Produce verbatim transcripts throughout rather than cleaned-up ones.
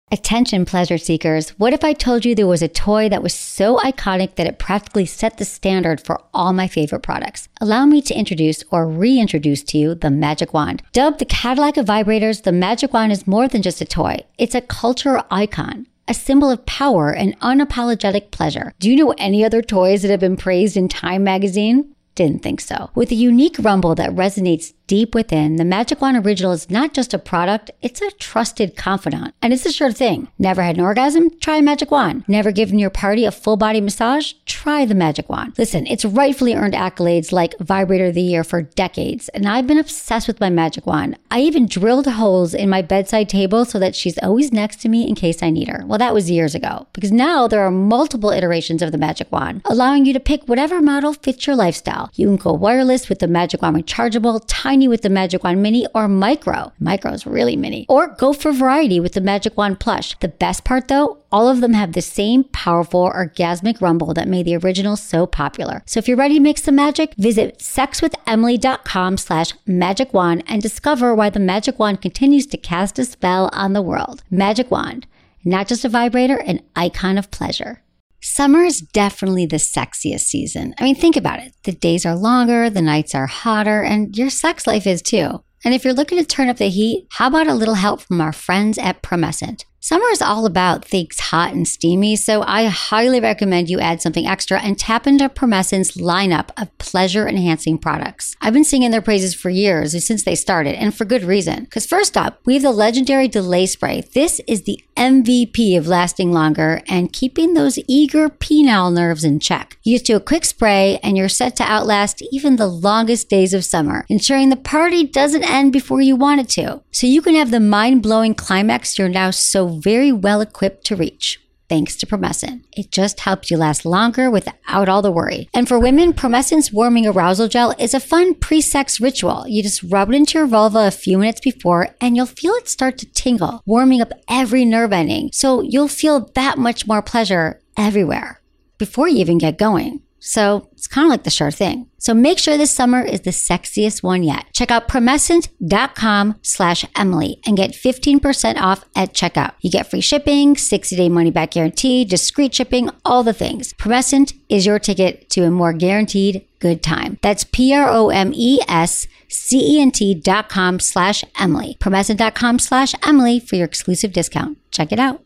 Attention, pleasure seekers. What if I told you there was a toy that was so iconic that it practically set the standard for all my favorite products? Allow me to introduce or reintroduce to you the Magic Wand. Dubbed the Cadillac of vibrators, the Magic Wand is more than just a toy. It's a cultural icon, a symbol of power and unapologetic pleasure. Do you know any other toys that have been praised in Time magazine? Didn't think so. With a unique rumble that resonates deep within, the Magic Wand Original is not just a product, it's a trusted confidant. And it's a sure thing. Never had an orgasm? Try a Magic Wand. Never given your party a full body massage? Try the Magic Wand. Listen, it's rightfully earned accolades like Vibrator of the Year for decades, and I've been obsessed with my Magic Wand. I even drilled holes in my bedside table so that she's always next to me in case I need her. Well, that was years ago, because now there are multiple iterations of the Magic Wand, allowing you to pick whatever model fits your lifestyle. You can go wireless with the Magic Wand Rechargeable, tiny with the Magic Wand Mini, or micro. Micro is really mini. Or go for variety with the Magic Wand Plush. The best part though, all of them have the same powerful orgasmic rumble that made the original so popular. So if you're ready to make some magic, visit sexwithemily.com slash magic wand and discover why the Magic Wand continues to cast a spell on the world. Magic Wand, not just a vibrator, an icon of pleasure. Summer is definitely the sexiest season. I mean, think about it. The days are longer, the nights are hotter, and your sex life is too. And if you're looking to turn up the heat, how about a little help from our friends at Promescent? Summer is all about things hot and steamy, so I highly recommend you add something extra and tap into Promescent's lineup of pleasure-enhancing products. I've been singing their praises for years, since they started, and for good reason. Because first up, we have the legendary Delay Spray. This is the M V P of lasting longer and keeping those eager penile nerves in check. You just do a quick spray and you're set to outlast even the longest days of summer, ensuring the party doesn't end before you want it to. So you can have the mind-blowing climax you're now so very well equipped to reach. Thanks to Promescent. It just helps you last longer without all the worry. And for women, Promescent's Warming Arousal Gel is a fun pre-sex ritual. You just rub it into your vulva a few minutes before and you'll feel it start to tingle, warming up every nerve ending. So you'll feel that much more pleasure everywhere before you even get going. So it's kind of like the sure thing. So make sure this summer is the sexiest one yet. Check out promescent.com slash Emily and get fifteen percent off at checkout. You get free shipping, sixty day money back guarantee, discreet shipping, all the things. Promescent is your ticket to a more guaranteed good time. That's P-R-O-M-E-S-C-E-N-T dot com slash Emily. Promescent.com slash Emily for your exclusive discount. Check it out.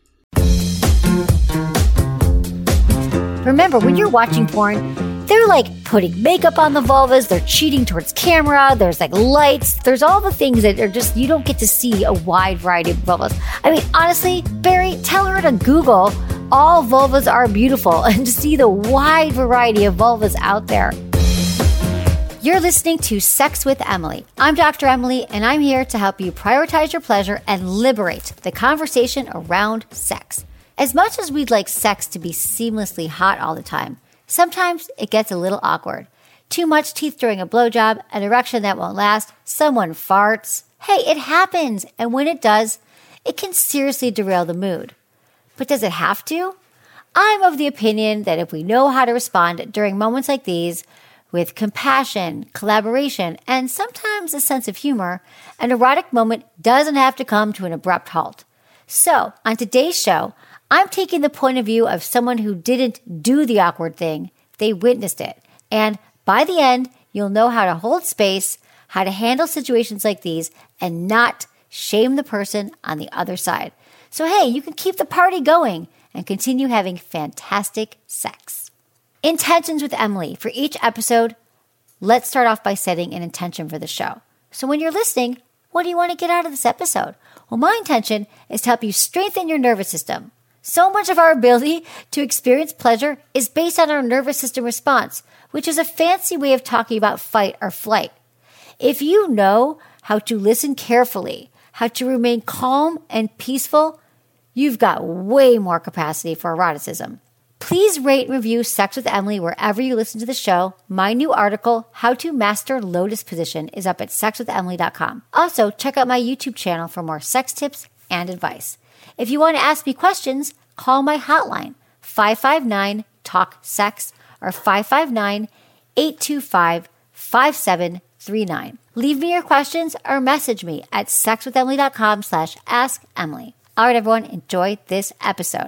Remember, when you're watching porn, they're like putting makeup on the vulvas, they're cheating towards camera, there's like lights, there's all the things that are just, you don't get to see a wide variety of vulvas. I mean, honestly, Barry, tell her to Google all vulvas are beautiful and to see the wide variety of vulvas out there. You're listening to Sex with Emily. I'm Doctor Emily, and I'm here to help you prioritize your pleasure and liberate the conversation around sex. As much as we'd like sex to be seamlessly hot all the time, sometimes it gets a little awkward. Too much teeth during a blowjob, an erection that won't last, someone farts. Hey, it happens, and when it does, it can seriously derail the mood. But does it have to? I'm of the opinion that if we know how to respond during moments like these, with compassion, collaboration, and sometimes a sense of humor, an erotic moment doesn't have to come to an abrupt halt. So, on today's show, I'm taking the point of view of someone who didn't do the awkward thing. They witnessed it. And by the end, you'll know how to hold space, how to handle situations like these, and not shame the person on the other side. So hey, you can keep the party going and continue having fantastic sex. Intentions with Emily. For each episode, let's start off by setting an intention for the show. So when you're listening, what do you want to get out of this episode? Well, my intention is to help you strengthen your nervous system. So much of our ability to experience pleasure is based on our nervous system response, which is a fancy way of talking about fight or flight. If you know how to listen carefully, how to remain calm and peaceful, you've got way more capacity for eroticism. Please rate and review Sex with Emily wherever you listen to the show. My new article, How to Master Lotus Position, is up at sex with emily dot com. Also, check out my YouTube channel for more sex tips and advice. If you want to ask me questions, call my hotline, five five nine, talk sex, or five five nine, eight two five, five seven three nine. Leave me your questions or message me at sexwithemily.com slash ask Emily. All right, everyone, enjoy this episode.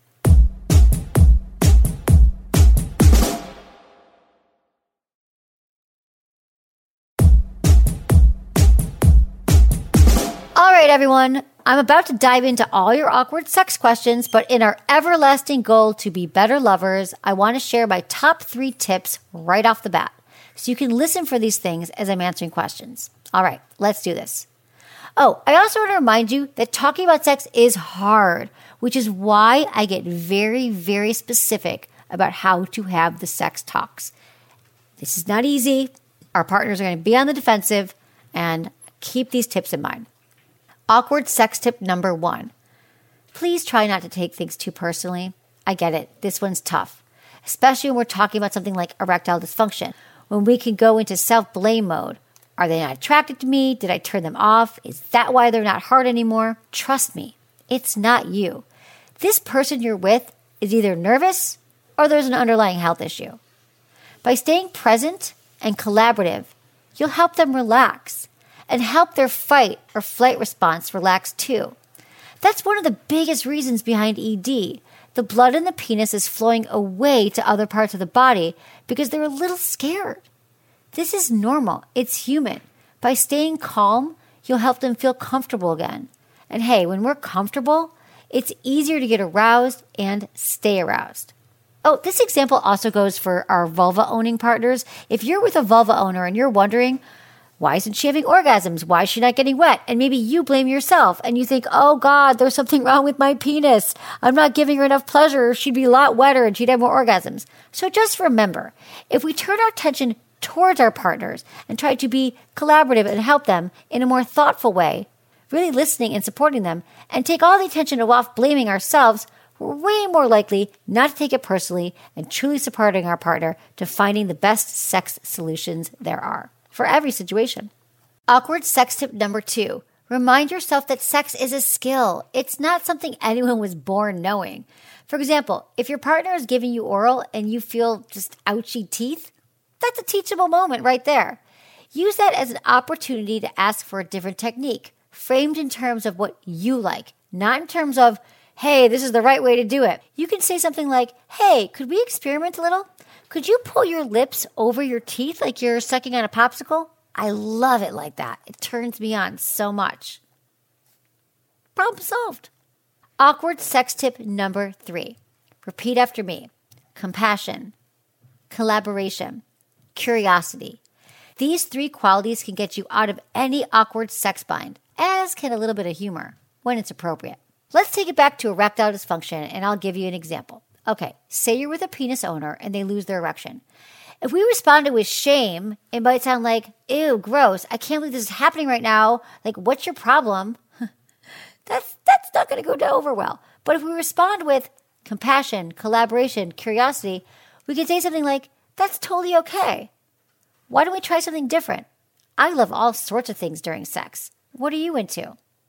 All right, everyone, I'm about to dive into all your awkward sex questions, but in our everlasting goal to be better lovers, I want to share my top three tips right off the bat, so you can listen for these things as I'm answering questions. All right, let's do this. Oh, I also want to remind you that talking about sex is hard, which is why I get very, very specific about how to have the sex talks. This is not easy. Our partners are going to be on the defensive, and keep these tips in mind. Awkward sex tip number one. Please try not to take things too personally. I get it. This one's tough, especially when we're talking about something like erectile dysfunction, when we can go into self-blame mode. Are they not attracted to me? Did I turn them off? Is that why they're not hard anymore? Trust me, it's not you. This person you're with is either nervous or there's an underlying health issue. By staying present and collaborative, you'll help them relax and help their fight or flight response relax too. That's one of the biggest reasons behind E D. The blood in the penis is flowing away to other parts of the body because they're a little scared. This is normal. It's human. By staying calm, you'll help them feel comfortable again. And hey, when we're comfortable, it's easier to get aroused and stay aroused. Oh, this example also goes for our vulva-owning partners. If you're with a vulva owner and you're wondering, why isn't she having orgasms? Why is she not getting wet? And maybe you blame yourself and you think, oh God, there's something wrong with my penis. I'm not giving her enough pleasure. She'd be a lot wetter and she'd have more orgasms. So just remember, if we turn our attention towards our partners and try to be collaborative and help them in a more thoughtful way, really listening and supporting them, and take all the attention off blaming ourselves, we're way more likely not to take it personally and truly supporting our partner to finding the best sex solutions there are for every situation. Awkward sex tip number two. Remind yourself that sex is a skill. It's not something anyone was born knowing. For example, if your partner is giving you oral and you feel just ouchy teeth, that's a teachable moment right there. Use that as an opportunity to ask for a different technique, framed in terms of what you like, not in terms of, hey, this is the right way to do it. You can say something like, hey, could we experiment a little? Could you pull your lips over your teeth like you're sucking on a popsicle? I love it like that. It turns me on so much. Problem solved. Awkward sex tip number three. Repeat after me. Compassion, collaboration, curiosity. These three qualities can get you out of any awkward sex bind, as can a little bit of humor when it's appropriate. Let's take it back to erectile dysfunction, and I'll give you an example. Okay, say you're with a penis owner and they lose their erection. If we responded with shame, it might sound like, ew, gross, I can't believe this is happening right now. Like, what's your problem? that's that's not going to go over well. But if we respond with compassion, collaboration, curiosity, we can say something like, that's totally okay. Why don't we try something different? I love all sorts of things during sex. What are you into?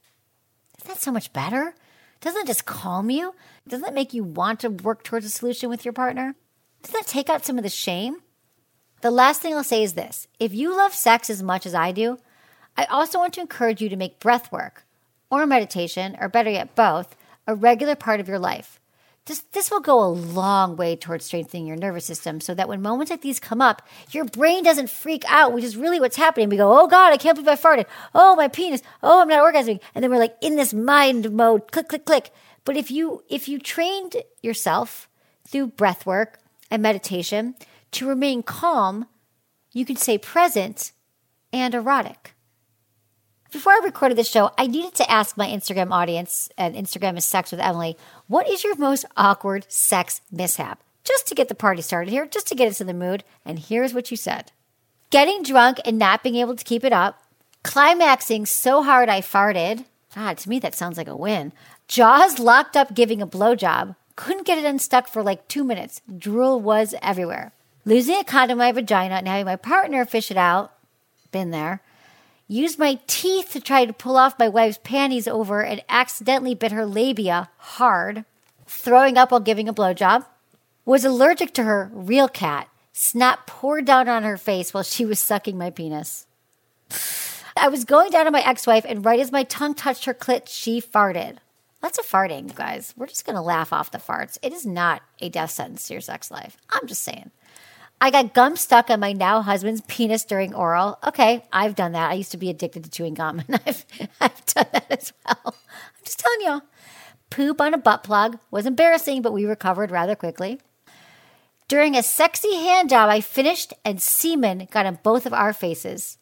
Isn't that so much better? Doesn't it just calm you? Doesn't it make you want to work towards a solution with your partner? Doesn't that take out some of the shame? The last thing I'll say is this. If you love sex as much as I do, I also want to encourage you to make breath work or meditation, or better yet, both, a regular part of your life. This, this will go a long way towards strengthening your nervous system so that when moments like these come up, your brain doesn't freak out, which is really what's happening. We go, oh God, I can't believe I farted. Oh, my penis. Oh, I'm not orgasming. And then we're like in this mind mode, click, click, click. But if you if you trained yourself through breath work and meditation to remain calm, you can stay present and erotic. Before I recorded this show, I needed to ask my Instagram audience, and Instagram is Sex with Emily, what is your most awkward sex mishap? Just to get the party started here, just to get us in the mood. And here's what you said. Getting drunk and not being able to keep it up. Climaxing so hard I farted. God, to me that sounds like a win. Jaws locked up giving a blowjob. Couldn't get it unstuck for like two minutes. Drool was everywhere. Losing a condom in my vagina and having my partner fish it out. Been there. Used my teeth to try to pull off my wife's panties over and accidentally bit her labia hard. Throwing up while giving a blowjob. Was allergic to her real cat. Snot poured down on her face while she was sucking my penis. I was going down on my ex-wife, and right as my tongue touched her clit, she farted. Lots of farting, you guys. We're just going to laugh off the farts. It is not a death sentence to your sex life. I'm just saying. I got gum stuck on my now husband's penis during oral. Okay, I've done that. I used to be addicted to chewing gum, and I've, I've done that as well. I'm just telling y'all. Poop on a butt plug was embarrassing, but we recovered rather quickly. During a sexy hand job, I finished and semen got on both of our faces.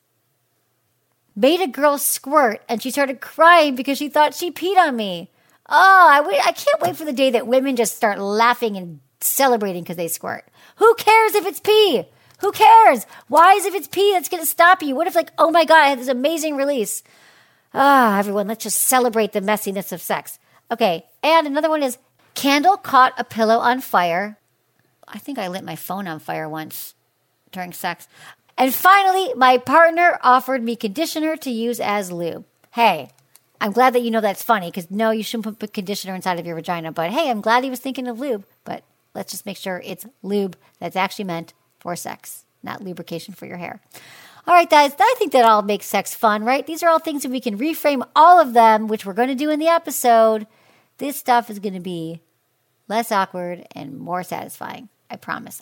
Made a girl squirt, and she started crying because she thought she peed on me. Oh, I, w- I can't wait for the day that women just start laughing and celebrating because they squirt. Who cares if it's pee? Who cares? Why is if it's pee that's going to stop you? What if like, oh my God, I had this amazing release. Ah, everyone, let's just celebrate the messiness of sex. Okay, and another one is candle caught a pillow on fire. I think I lit my phone on fire once during sex. And finally, my partner offered me conditioner to use as lube. Hey, I'm glad that you know that's funny because no, you shouldn't put conditioner inside of your vagina. But hey, I'm glad he was thinking of lube. But let's just make sure it's lube that's actually meant for sex, not lubrication for your hair. All right, guys, I think that all makes sex fun, right? These are all things that we can reframe all of them, which we're going to do in the episode. This stuff is going to be less awkward and more satisfying, I promise.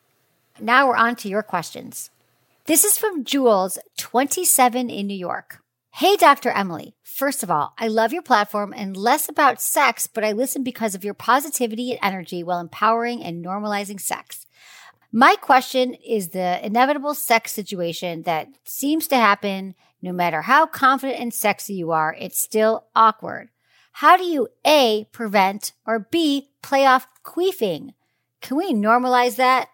Now we're on to your questions. This is from Jules, twenty-seven in New York. Hey, Doctor Emily. First of all, I love your platform and less about sex, but I listen because of your positivity and energy while empowering and normalizing sex. My question is the inevitable sex situation that seems to happen no matter how confident and sexy you are, it's still awkward. How do you A, prevent, or B, play off queefing? Can we normalize that?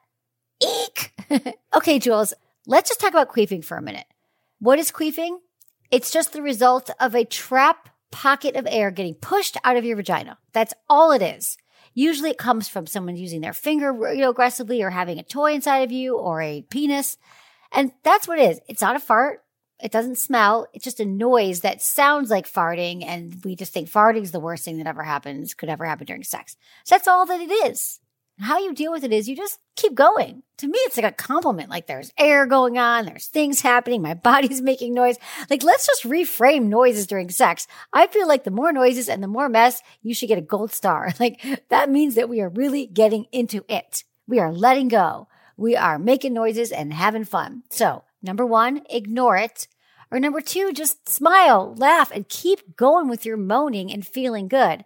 Eek! Okay, Jules, let's just talk about queefing for a minute. What is queefing? It's just the result of a trap pocket of air getting pushed out of your vagina. That's all it is. Usually it comes from someone using their finger, you know, aggressively or having a toy inside of you or a penis. And that's what it is. It's not a fart. It doesn't smell. It's just a noise that sounds like farting. And we just think farting is the worst thing that ever happens, could ever happen during sex. So that's all that it is. How you deal with it is you just keep going. To me, it's like a compliment. Like there's air going on. There's things happening. My body's making noise. Like let's just reframe noises during sex. I feel like the more noises and the more mess, you should get a gold star. Like that means that we are really getting into it. We are letting go. We are making noises and having fun. So number one, ignore it. Or number two, just smile, laugh, and keep going with your moaning and feeling good.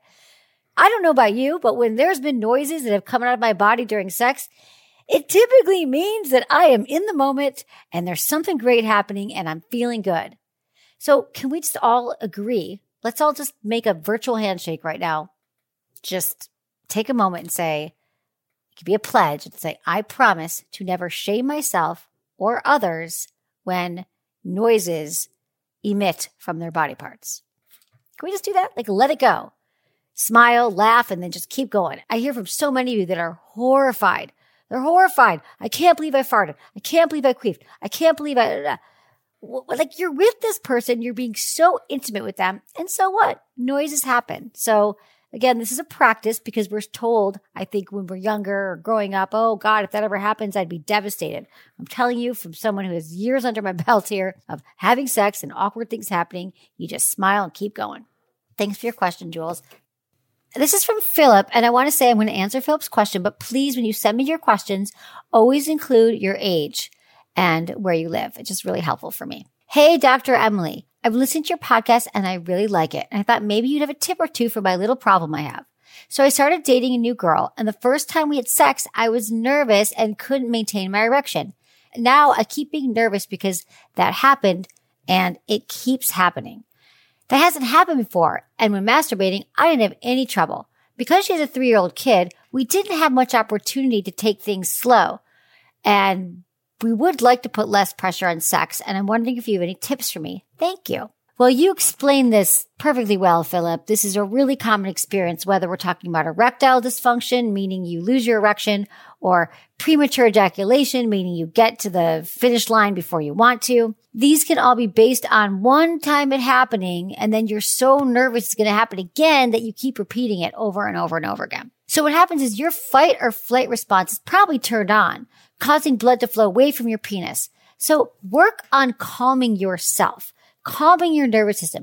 I don't know about you, but when there's been noises that have come out of my body during sex, it typically means that I am in the moment and there's something great happening and I'm feeling good. So can we just all agree? Let's all just make a virtual handshake right now. Just take a moment and say, it could be a pledge and say, I promise to never shame myself or others when noises emit from their body parts. Can we just do that? Like let it go. Smile, laugh, and then just keep going. I hear from so many of you that are horrified. They're horrified. I can't believe I farted. I can't believe I queefed. I can't believe I... Like, you're with this person. You're being so intimate with them. And so what? Noises happen. So, again, this is a practice because we're told, I think, when we're younger or growing up, oh, God, if that ever happens, I'd be devastated. I'm telling you from someone who has years under my belt here of having sex and awkward things happening, you just smile and keep going. Thanks for your question, Jules. This is from Philip, and I want to say I'm going to answer Philip's question, but please, when you send me your questions, always include your age and where you live. It's just really helpful for me. Hey, Doctor Emily, I've listened to your podcast and I really like it. And I thought maybe you'd have a tip or two for my little problem I have. So I started dating a new girl, and the first time we had sex, I was nervous and couldn't maintain my erection. Now I keep being nervous because that happened and it keeps happening. That hasn't happened before, and when masturbating, I didn't have any trouble. Because she has a three-year-old kid, we didn't have much opportunity to take things slow, and we would like to put less pressure on sex, and I'm wondering if you have any tips for me. Thank you. Well, you explained this perfectly well, Philip. This is a really common experience, whether we're talking about erectile dysfunction, meaning you lose your erection, or premature ejaculation, meaning you get to the finish line before you want to. These can all be based on one time it happening, and then you're so nervous it's going to happen again that you keep repeating it over and over and over again. So what happens is your fight or flight response is probably turned on, causing blood to flow away from your penis. So work on calming yourself. Calming your nervous system.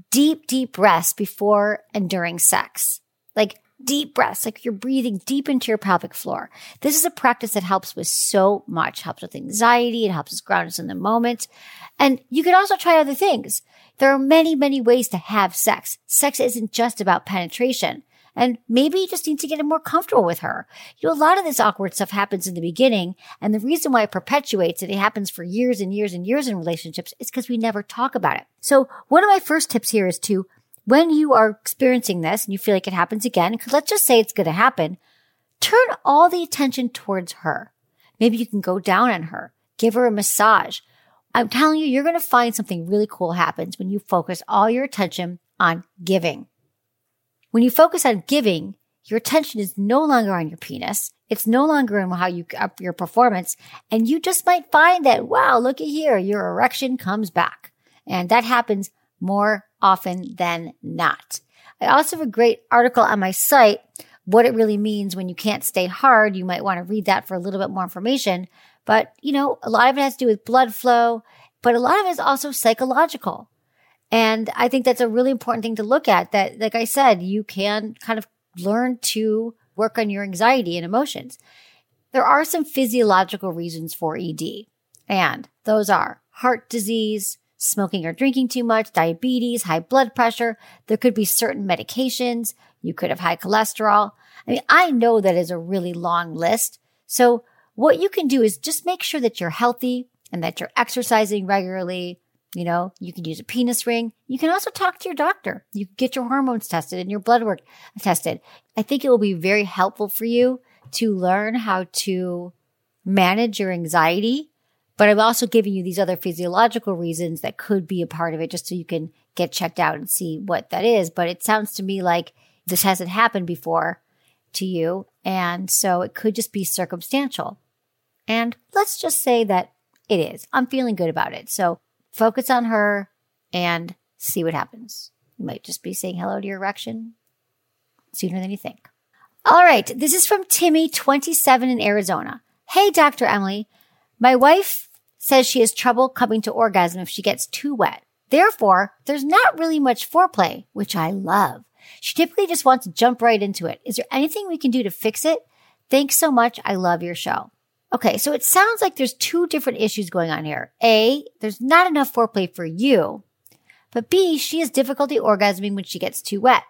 deep, deep breaths before and during sex. Like deep breaths, like you're breathing deep into your pelvic floor. This is a practice that helps with so much. Helps with anxiety. It helps us ground us in the moment. And you can also try other things. There are many, many ways to have sex. Sex isn't just about penetration. And maybe you just need to get more comfortable with her. You know, a lot of this awkward stuff happens in the beginning. And the reason why it perpetuates and it happens for years and years and years in relationships is because we never talk about it. So one of my first tips here is to, when you are experiencing this and you feel like it happens again, because let's just say it's going to happen, turn all the attention towards her. Maybe you can go down on her, give her a massage. I'm telling you, you're going to find something really cool happens when you focus all your attention on giving. When you focus on giving, your attention is no longer on your penis. It's no longer on how you up your performance. And you just might find that, wow, look at here, your erection comes back. And that happens more often than not. I also have a great article on my site, what it really means when you can't stay hard. You might want to read that for a little bit more information. But, you know, a lot of it has to do with blood flow, but a lot of it is also psychological. And I think that's a really important thing to look at, that, like I said, you can kind of learn to work on your anxiety and emotions. There are some physiological reasons for E D, and those are heart disease, smoking or drinking too much, diabetes, high blood pressure. There could be certain medications. You could have high cholesterol. I mean, I know that is a really long list. So what you can do is just make sure that you're healthy and that you're exercising regularly. You know, you can use a penis ring. You can also talk to your doctor. You can get your hormones tested and your blood work tested. I think it will be very helpful for you to learn how to manage your anxiety. But I'm also giving you these other physiological reasons that could be a part of it, just so you can get checked out and see what that is. But it sounds to me like this hasn't happened before to you. And so it could just be circumstantial. And let's just say that it is. I'm feeling good about it. So focus on her and see what happens. You might just be saying hello to your erection sooner than you think. All right. This is from Timmy, twenty-seven, in Arizona. Hey, Doctor Emily. My wife says she has trouble coming to orgasm if she gets too wet. Therefore, there's not really much foreplay, which I love. She typically just wants to jump right into it. Is there anything we can do to fix it? Thanks so much. I love your show. Okay, so it sounds like there's two different issues going on here. A, there's not enough foreplay for you. But B, she has difficulty orgasming when she gets too wet.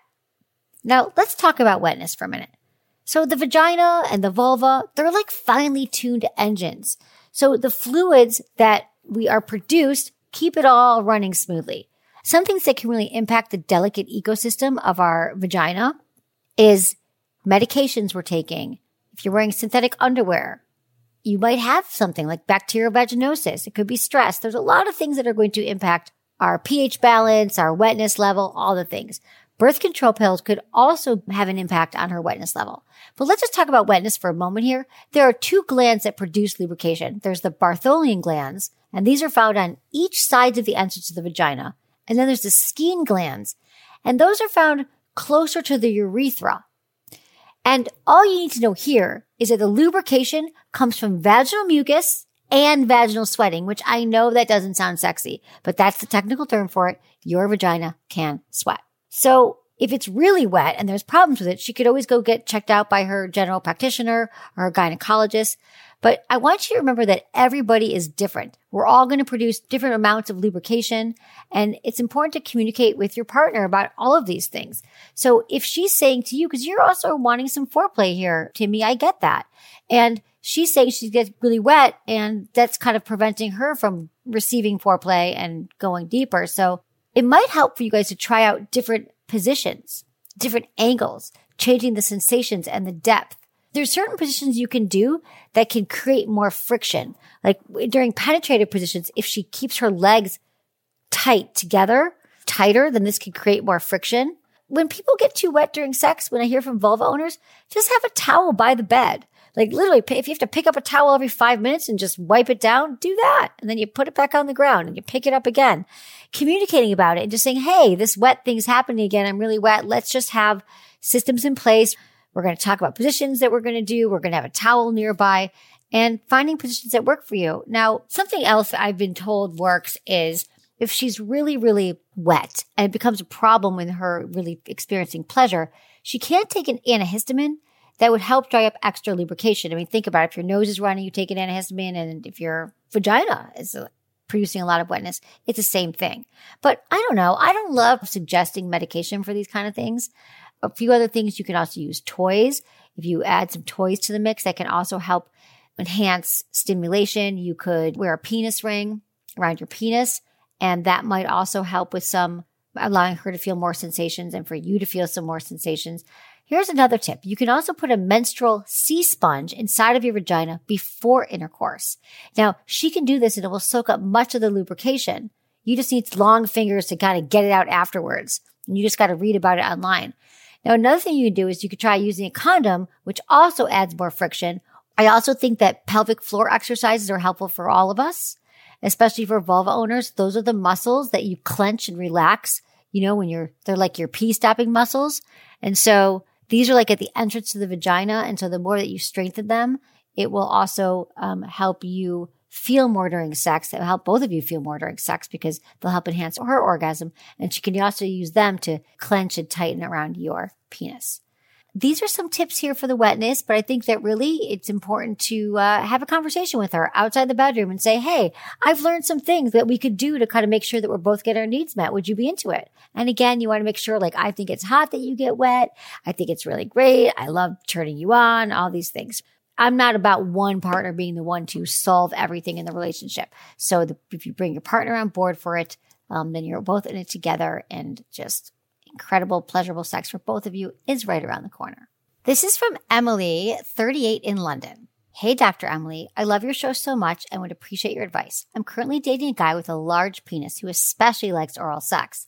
Now, let's talk about wetness for a minute. So the vagina and the vulva, they're like finely tuned engines. So the fluids that we are produced keep it all running smoothly. Some things that can really impact the delicate ecosystem of our vagina is medications we're taking. If you're wearing synthetic underwear, you might have something like bacterial vaginosis. It could be stress. There's a lot of things that are going to impact our pH balance, our wetness level, all the things. Birth control pills could also have an impact on her wetness level. But let's just talk about wetness for a moment here. There are two glands that produce lubrication. There's the Bartholin glands, and these are found on each side of the entrance of the vagina. And then there's the Skene glands, and those are found closer to the urethra. And all you need to know here is that the lubrication comes from vaginal mucus and vaginal sweating, which I know that doesn't sound sexy, but that's the technical term for it. Your vagina can sweat. So if it's really wet and there's problems with it, she could always go get checked out by her general practitioner or her gynecologist. But I want you to remember that everybody is different. We're all going to produce different amounts of lubrication, and it's important to communicate with your partner about all of these things. So if she's saying to you, because you're also wanting some foreplay here, Timmy, I get that. And she's saying she gets really wet, and that's kind of preventing her from receiving foreplay and going deeper. So it might help for you guys to try out different positions, different angles, changing the sensations and the depth. There's certain positions you can do that can create more friction. Like during penetrative positions, if she keeps her legs tight together, tighter, then this can create more friction. When people get too wet during sex, when I hear from vulva owners, just have a towel by the bed. Like literally, if you have to pick up a towel every five minutes and just wipe it down, do that. And then you put it back on the ground and you pick it up again. Communicating about it and just saying, hey, this wet thing's happening again. I'm really wet. Let's just have systems in place. We're going to talk about positions that we're going to do. We're going to have a towel nearby and finding positions that work for you. Now, something else that I've been told works is if she's really, really wet and it becomes a problem with her really experiencing pleasure, she can't take an antihistamine that would help dry up extra lubrication. I mean, think about it. If your nose is running, you take an antihistamine, and if your vagina is producing a lot of wetness, it's the same thing. But I don't know. I don't love suggesting medication for these kind of things. A few other things, you can also use toys. If you add some toys to the mix, that can also help enhance stimulation. You could wear a penis ring around your penis, and that might also help with some allowing her to feel more sensations and for you to feel some more sensations. Here's another tip. You can also put a menstrual sea sponge inside of your vagina before intercourse. Now, she can do this and it will soak up much of the lubrication. You just need long fingers to kind of get it out afterwards. And you just got to read about it online. Now, another thing you can do is you could try using a condom, which also adds more friction. I also think that pelvic floor exercises are helpful for all of us, especially for vulva owners. Those are the muscles that you clench and relax, you know, when you're, they're like your pee stopping muscles. And so these are like at the entrance to the vagina. And so the more that you strengthen them, it will also um, help you feel more during sex. It will help both of you feel more during sex because they'll help enhance her orgasm. And she can also use them to clench and tighten around your penis. These are some tips here for the wetness, but I think that really it's important to uh, have a conversation with her outside the bedroom and say, hey, I've learned some things that we could do to kind of make sure that we're both getting our needs met. Would you be into it? And again, you want to make sure, like, I think it's hot that you get wet. I think it's really great. I love turning you on, all these things. I'm not about one partner being the one to solve everything in the relationship. So the, if you bring your partner on board for it, um, then you're both in it together, and just incredible, pleasurable sex for both of you is right around the corner. This is from Emily, thirty-eight, in London. Hey, Doctor Emily, I love your show so much and would appreciate your advice. I'm currently dating a guy with a large penis who especially likes oral sex.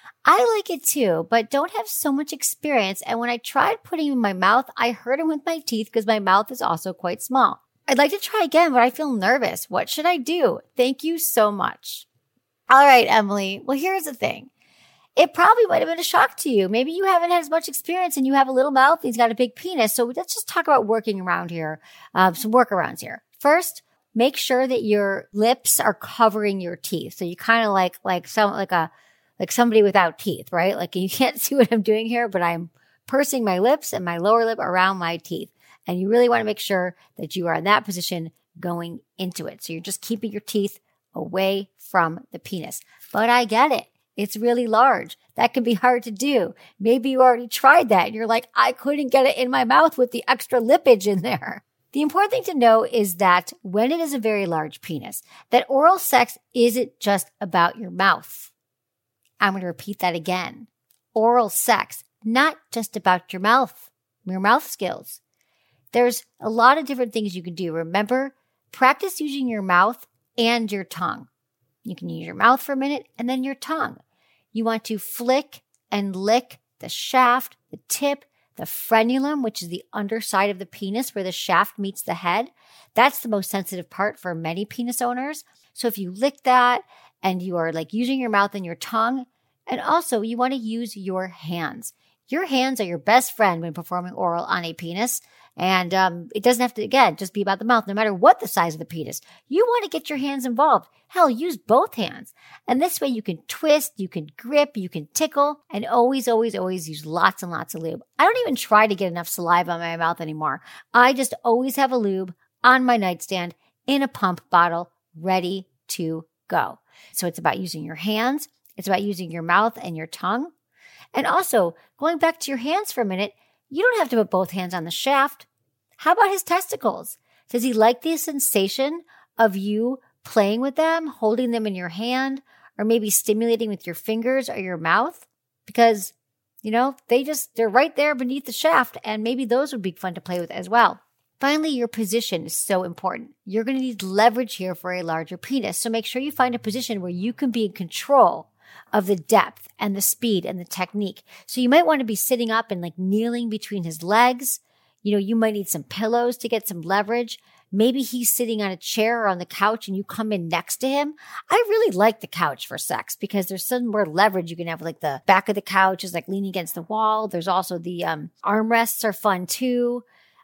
I like it too, but don't have so much experience. And when I tried putting him in my mouth, I hurt him with my teeth because my mouth is also quite small. I'd like to try again, but I feel nervous. What should I do? Thank you so much. All right, Emily. Well, here's the thing. It probably might have been a shock to you. Maybe you haven't had as much experience and you have a little mouth and he's got a big penis. So let's just talk about working around here, um, some workarounds here. First, make sure that your lips are covering your teeth. So you kind of like, like some, like a, like somebody without teeth, right? Like you can't see what I'm doing here, but I'm pursing my lips and my lower lip around my teeth. And you really want to make sure that you are in that position going into it. So you're just keeping your teeth away from the penis. But I get it. It's really large. That can be hard to do. Maybe you already tried that and you're like, I couldn't get it in my mouth with the extra lippage in there. The important thing to know is that when it is a very large penis, that oral sex isn't just about your mouth. I'm going to repeat that again. Oral sex, not just about your mouth, your mouth skills. There's a lot of different things you can do. Remember, practice using your mouth and your tongue. You can use your mouth for a minute and then your tongue. You want to flick and lick the shaft, the tip, the frenulum, which is the underside of the penis where the shaft meets the head. That's the most sensitive part for many penis owners. So if you lick that and you are like using your mouth and your tongue, and also you want to use your hands. Your hands are your best friend when performing oral on a penis. And um, it doesn't have to, again, just be about the mouth, no matter what the size of the penis. You want to get your hands involved. Hell, use both hands. And this way you can twist, you can grip, you can tickle, and always, always, always use lots and lots of lube. I don't even try to get enough saliva in my mouth anymore. I just always have a lube on my nightstand in a pump bottle ready to go. So it's about using your hands. It's about using your mouth and your tongue. And also, going back to your hands for a minute, you don't have to put both hands on the shaft. How about his testicles? Does he like the sensation of you playing with them, holding them in your hand, or maybe stimulating with your fingers or your mouth? Because, you know, they just, they're right there beneath the shaft, and maybe those would be fun to play with as well. Finally, your position is so important. You're going to need leverage here for a larger penis. So make sure you find a position where you can be in control of the depth and the speed and the technique. So you might want to be sitting up and like kneeling between his legs. You know, you might need some pillows to get some leverage. Maybe he's sitting on a chair or on the couch and you come in next to him. I really like the couch for sex because there's some more leverage you can have. Like the back of the couch is like leaning against the wall. There's also the um, armrests are fun too.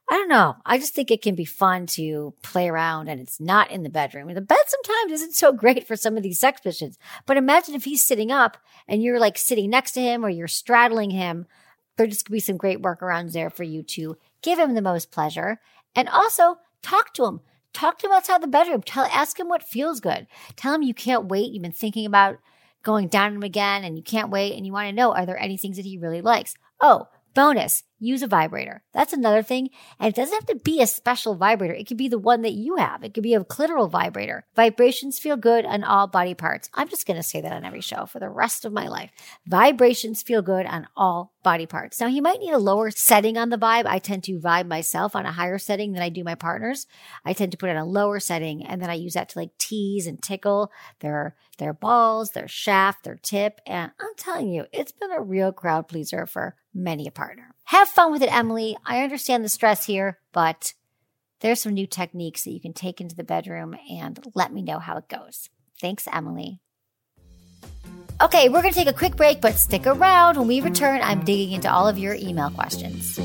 I don't know. I just think it can be fun to play around and it's not in the bedroom. The bed sometimes isn't so great for some of these sex positions. But imagine if he's sitting up and you're like sitting next to him or you're straddling him. There just could be some great workarounds there for you to give him the most pleasure. And also talk to him. Talk to him outside the bedroom. Tell, ask him what feels good. Tell him you can't wait. You've been thinking about going down on him again and you can't wait and you want to know, are there any things that he really likes? Oh, bonus, use a vibrator. That's another thing. And it doesn't have to be a special vibrator. It could be the one that you have. It could be a clitoral vibrator. Vibrations feel good on all body parts. I'm just going to say that on every show for the rest of my life. Vibrations feel good on all body parts. Now, he might need a lower setting on the vibe. I tend to vibe myself on a higher setting than I do my partners. I tend to put it on a lower setting, and then I use that to like tease and tickle their, their balls, their shaft, their tip. And I'm telling you, it's been a real crowd pleaser for many a partner. Have fun with it, Emily. I understand the stress here, but there's some new techniques that you can take into the bedroom and let me know how it goes. Thanks, Emily. Okay, we're going to take a quick break, but stick around. When we return, I'm digging into all of your email questions.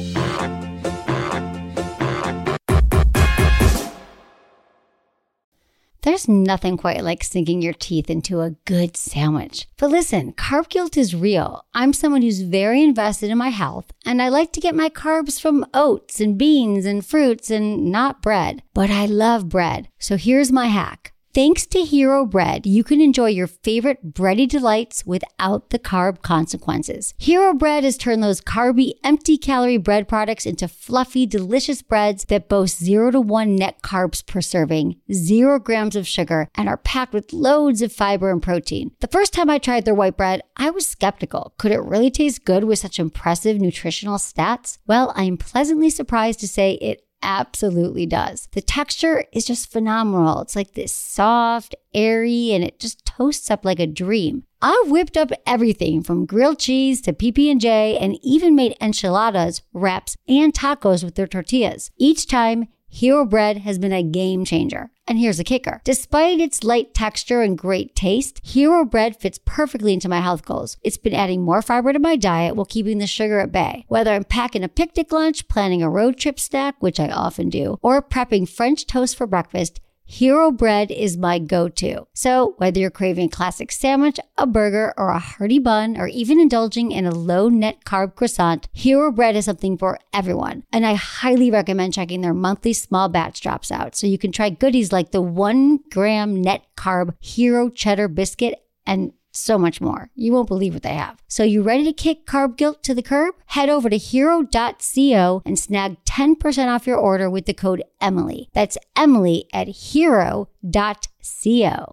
There's nothing quite like sinking your teeth into a good sandwich. But listen, carb guilt is real. I'm someone who's very invested in my health, and I like to get my carbs from oats and beans and fruits and not bread. But I love bread. So here's my hack. Thanks to Hero Bread, you can enjoy your favorite bready delights without the carb consequences. Hero Bread has turned those carby, empty-calorie bread products into fluffy, delicious breads that boast zero to one net carbs per serving, zero grams of sugar, and are packed with loads of fiber and protein. The first time I tried their white bread, I was skeptical. Could it really taste good with such impressive nutritional stats? Well, I am pleasantly surprised to say it absolutely does. The texture is just phenomenal. It's like this soft, airy, and it just toasts up like a dream. I've whipped up everything from grilled cheese to P B and J and even made enchiladas, wraps, and tacos with their tortillas. Each time, Hero Bread has been a game changer. And here's the kicker. Despite its light texture and great taste, Hero Bread fits perfectly into my health goals. It's been adding more fiber to my diet while keeping the sugar at bay. Whether I'm packing a picnic lunch, planning a road trip snack, which I often do, or prepping French toast for breakfast, Hero Bread is my go-to. So whether you're craving a classic sandwich, a burger, or a hearty bun, or even indulging in a low-net carb croissant, Hero Bread is something for everyone. And I highly recommend checking their monthly small batch drops out so you can try goodies like the one gram net carb Hero Cheddar Biscuit and so much more. You won't believe what they have. So you ready to kick carb guilt to the curb? Head over to hero dot co and snag ten percent off your order with the code Emily. That's Emily at hero dot co.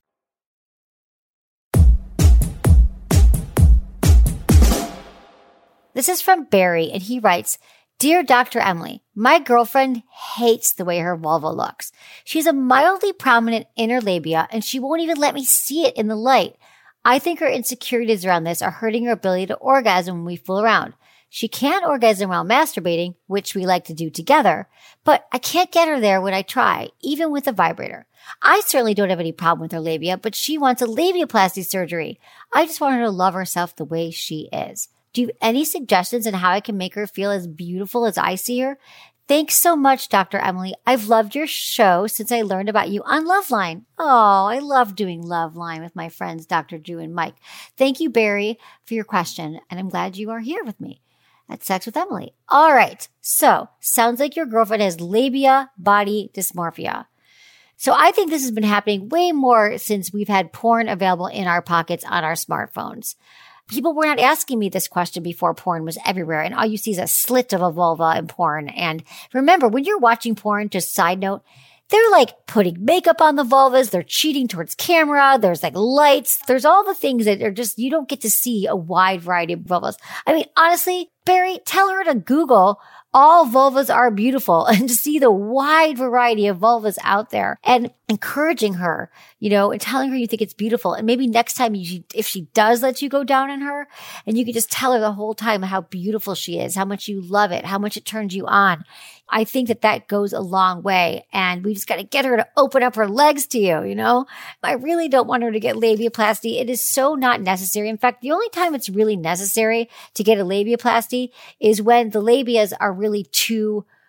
This is from Barry, and he writes, Dear Doctor Emily, my girlfriend hates the way her vulva looks. She has a mildly prominent inner labia, and she won't even let me see it in the light. I think her insecurities around this are hurting her ability to orgasm when we fool around. She can orgasm while masturbating, which we like to do together, but I can't get her there when I try, even with a vibrator. I certainly don't have any problem with her labia, but she wants a labiaplasty surgery. I just want her to love herself the way she is. Do you have any suggestions on how I can make her feel as beautiful as I see her? Thanks so much, Doctor Emily. I've loved your show since I learned about you on Loveline. Oh, I love doing Loveline with my friends, Doctor Drew and Mike. Thank you, Barry, for your question, and I'm glad you are here with me at Sex with Emily. All right, so sounds like your girlfriend has labia body dysmorphia. So I think this has been happening way more since we've had porn available in our pockets on our smartphones. People were not asking me this question before porn was everywhere, and all you see is a slit of a vulva in porn. And remember, when you're watching porn, just side note, they're like putting makeup on the vulvas. They're cheating towards camera. There's like lights. There's all the things that are just, you don't get to see a wide variety of vulvas. I mean, honestly, Barry, tell her to Google all vulvas are beautiful and to see the wide variety of vulvas out there and encouraging her, you know, and telling her you think it's beautiful. And maybe next time you, if she does let you go down on her, and you can just tell her the whole time how beautiful she is, how much you love it, how much it turns you on. I think that that goes a long way, and we just got to get her to open up her legs to you, you know? I really don't want her to get labiaplasty. It is so not necessary. In fact, the only time it's really necessary to get a labiaplasty is when the labias are really too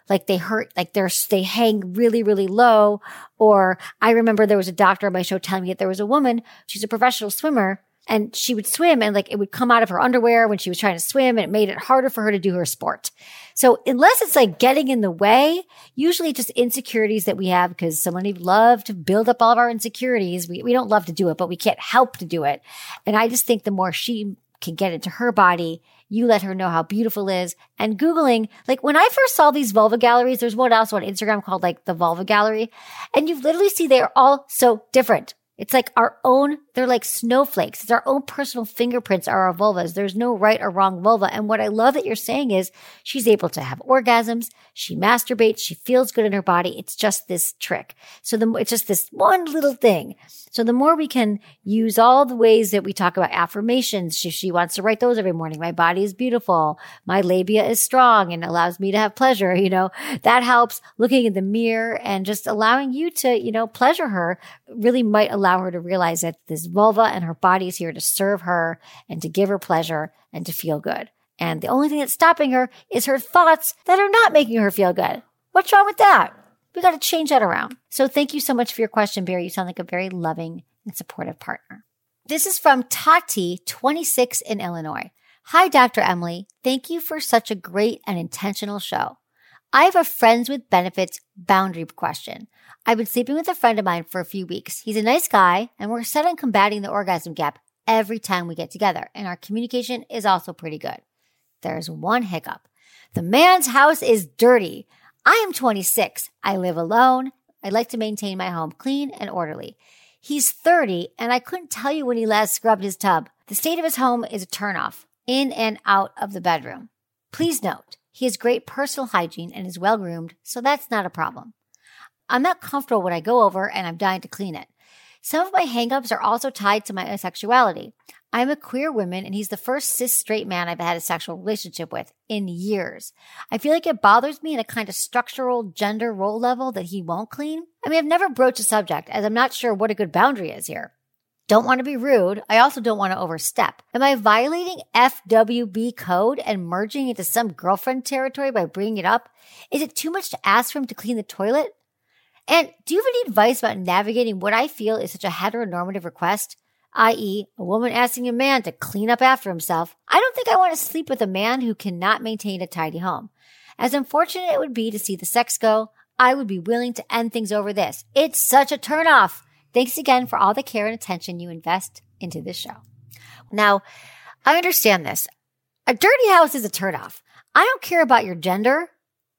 like they hurt, like they're, they hang really, really low. Or I remember there was a doctor on my show telling me that there was a woman, she's a professional swimmer, and she would swim and like it would come out of her underwear when she was trying to swim, and it made it harder for her to do her sport. So unless it's like getting in the way, usually just insecurities that we have because someone would love to build up all of our insecurities. We, we don't love to do it, but we can't help to do it. And I just think the more she can get into her body, you let her know how beautiful it is. And Googling, like when I first saw these vulva galleries, there's one also on Instagram called like the vulva gallery. And you literally see they're all so different. It's like our own, they're like snowflakes. It's our own personal fingerprints are our vulvas. There's no right or wrong vulva. And what I love that you're saying is she's able to have orgasms. She masturbates. She feels good in her body. It's just this trick. So the, it's just this one little thing. So the more we can use all the ways that we talk about affirmations, she, she wants to write those every morning. My body is beautiful. My labia is strong and allows me to have pleasure. You know, that helps. Looking in the mirror and just allowing you to, you know, pleasure her really might allow her to realize that this vulva and her body is here to serve her and to give her pleasure and to feel good. And the only thing that's stopping her is her thoughts that are not making her feel good. What's wrong with that? We got to change that around. So thank you so much for your question, Barry. You sound like a very loving and supportive partner. This is from Tati, twenty-six in Illinois. Hi, Doctor Emily. Thank you for such a great and intentional show. I have a friends with benefits boundary question. I've been sleeping with a friend of mine for a few weeks. He's a nice guy, and we're set on combating the orgasm gap every time we get together, and our communication is also pretty good. There's one hiccup. The man's house is dirty. I am twenty-six. I live alone. I like to maintain my home clean and orderly. He's thirty, and I couldn't tell you when he last scrubbed his tub. The state of his home is a turnoff, in and out of the bedroom. Please note, he has great personal hygiene and is well-groomed, so that's not a problem. I'm not comfortable when I go over and I'm dying to clean it. Some of my hangups are also tied to my sexuality. I'm a queer woman and he's the first cis straight man I've had a sexual relationship with in years. I feel like it bothers me in a kind of structural gender role level that he won't clean. I mean, I've never broached a subject as I'm not sure what a good boundary is here. Don't want to be rude. I also don't want to overstep. Am I violating F W B code and merging into some girlfriend territory by bringing it up? Is it too much to ask for him to clean the toilet? And do you have any advice about navigating what I feel is such a heteronormative request, that is a woman asking a man to clean up after himself? I don't think I want to sleep with a man who cannot maintain a tidy home. As unfortunate it would be to see the sex go, I would be willing to end things over this. It's such a turnoff. Thanks again for all the care and attention you invest into this show. Now, I understand this. A dirty house is a turnoff. I don't care about your gender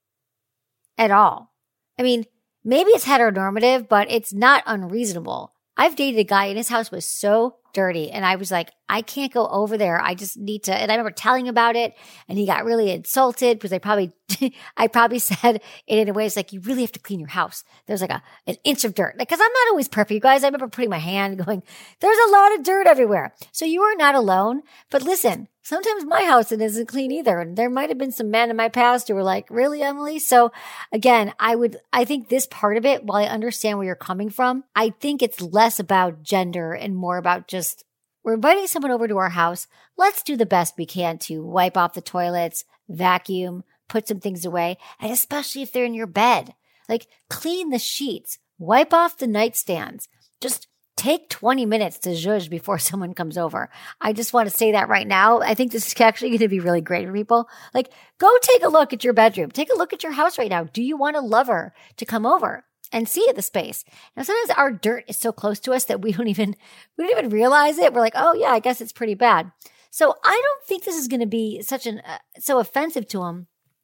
at all. I mean, maybe it's heteronormative, but it's not unreasonable. I've dated a guy and his house was so dirty. And I was like, I can't go over there. I just need to. And I remember telling him about it and he got really insulted because I probably, I probably said it in a way, it's like, you really have to clean your house. There's like a, an inch of dirt. Like, cause I'm not always perfect, you guys. I remember putting my hand going, there's a lot of dirt everywhere. So you are not alone. But listen, sometimes my house isn't clean either. And there might have been some men in my past who were like, really, Emily? So again, I would, I think this part of it, while I understand where you're coming from, I think it's less about gender and more about just, we're inviting someone over to our house. Let's do the best we can to wipe off the toilets, vacuum, put some things away. And especially if they're in your bed, like clean the sheets, wipe off the nightstands. Just take twenty minutes to zhuzh before someone comes over. I just want to say that right now. I think this is actually going to be really great for people. Like, go take a look at your bedroom. Take a look at your house right now. Do you want a lover to come over and see the space? Now, sometimes our dirt is so close to us that we don't even, we don't even realize it. We're like, oh yeah, I guess it's pretty bad. So I don't think this is going to be such an, uh, so offensive to him.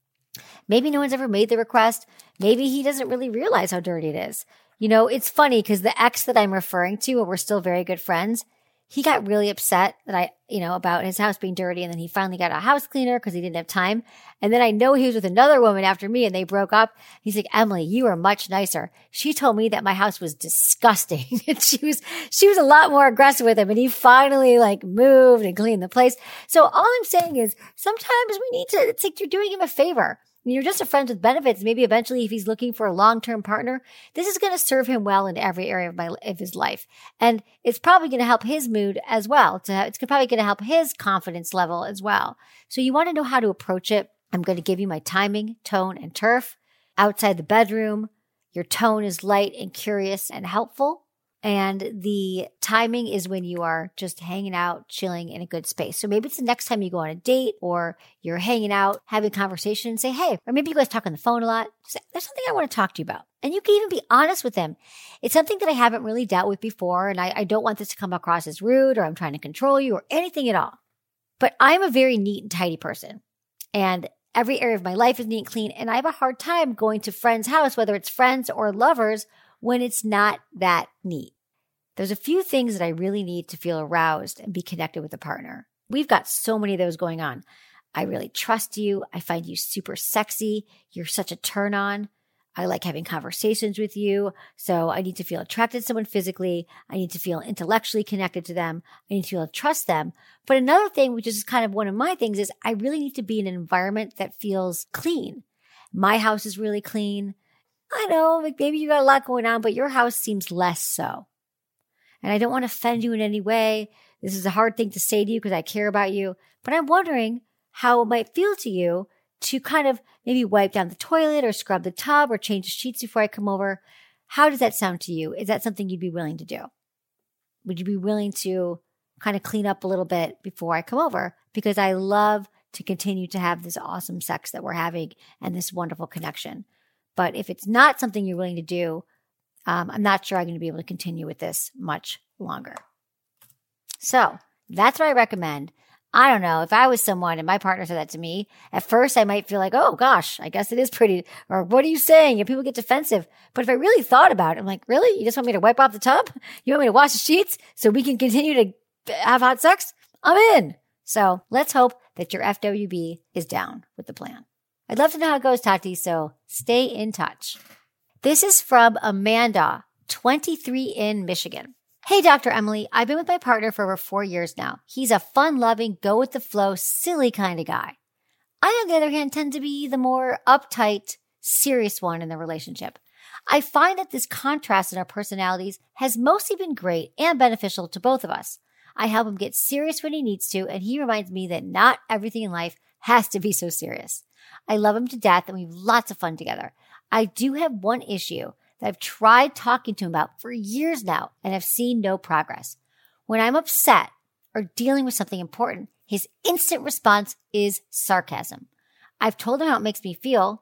Maybe no one's ever made the request. Maybe he doesn't really realize how dirty it is. You know, it's funny because the ex that I'm referring to, and we're still very good friends, he got really upset that I, you know, about his house being dirty. And then he finally got a house cleaner because he didn't have time. And then I know he was with another woman after me and they broke up. He's like, Emily, you are much nicer. She told me that my house was disgusting. And she was, she was a lot more aggressive with him. And he finally like moved and cleaned the place. So all I'm saying is sometimes we need to, it's like you're doing him a favor. You're just a friend with benefits. Maybe eventually if he's looking for a long-term partner, this is going to serve him well in every area of my, of his life. And it's probably going to help his mood as well. To, it's probably going to help his confidence level as well. So you want to know how to approach it. I'm going to give you my timing, tone, and turf. Outside the bedroom, your tone is light and curious and helpful. And the timing is when you are just hanging out, chilling in a good space. So maybe it's the next time you go on a date or you're hanging out, having a conversation and say, hey, or maybe you guys talk on the phone a lot. Say, there's something I want to talk to you about. And you can even be honest with them. It's something that I haven't really dealt with before. And I, I don't want this to come across as rude or I'm trying to control you or anything at all. But I'm a very neat and tidy person. And every area of my life is neat and clean. And I have a hard time going to friends' house, whether it's friends or lovers, when it's not that neat. There's a few things that I really need to feel aroused and be connected with a partner. We've got so many of those going on. I really trust you. I find you super sexy. You're such a turn on. I like having conversations with you. So I need to feel attracted to someone physically. I need to feel intellectually connected to them. I need to feel trust them. But another thing, which is kind of one of my things, is I really need to be in an environment that feels clean. My house is really clean. I know, like maybe you got a lot going on, but your house seems less so. And I don't want to offend you in any way. This is a hard thing to say to you because I care about you. But I'm wondering how it might feel to you to kind of maybe wipe down the toilet or scrub the tub or change the sheets before I come over. How does that sound to you? Is that something you'd be willing to do? Would you be willing to kind of clean up a little bit before I come over? Because I love to continue to have this awesome sex that we're having and this wonderful connection. But if it's not something you're willing to do, Um, I'm not sure I'm going to be able to continue with this much longer. So that's what I recommend. I don't know. If I was someone and my partner said that to me, at first I might feel like, oh gosh, I guess it is pretty, or what are you saying? And people get defensive. But if I really thought about it, I'm like, really? You just want me to wipe off the tub? You want me to wash the sheets so we can continue to have hot sex? I'm in. So let's hope that your F W B is down with the plan. I'd love to know how it goes, Tati, so stay in touch. This is from Amanda, twenty-three in Michigan. Hey, Doctor Emily, I've been with my partner for over four years now. He's a fun-loving, go-with-the-flow, silly kind of guy. I, on the other hand, tend to be the more uptight, serious one in the relationship. I find that this contrast in our personalities has mostly been great and beneficial to both of us. I help him get serious when he needs to, and he reminds me that not everything in life has to be so serious. I love him to death, and we have lots of fun together. I do have one issue that I've tried talking to him about for years now and have seen no progress. When I'm upset or dealing with something important, his instant response is sarcasm. I've told him how it makes me feel,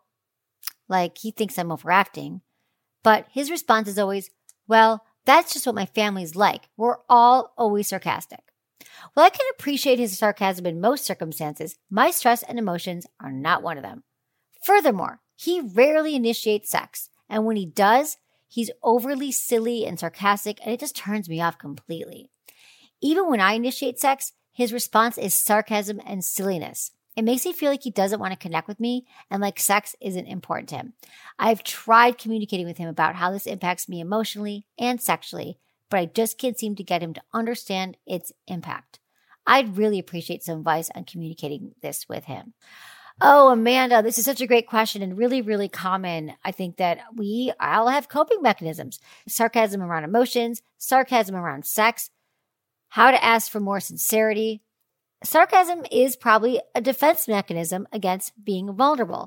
like he thinks I'm overacting, but his response is always, well, that's just what my family's like. We're all always sarcastic. While I can appreciate his sarcasm in most circumstances, my stress and emotions are not one of them. Furthermore, he rarely initiates sex, and when he does, he's overly silly and sarcastic, and it just turns me off completely. Even when I initiate sex, his response is sarcasm and silliness. It makes me feel like he doesn't want to connect with me and like sex isn't important to him. I've tried communicating with him about how this impacts me emotionally and sexually, but I just can't seem to get him to understand its impact. I'd really appreciate some advice on communicating this with him. Oh, Amanda, this is such a great question and really, really common. I think that we all have coping mechanisms. Sarcasm around emotions, sarcasm around sex, how to ask for more sincerity. Sarcasm is probably a defense mechanism against being vulnerable.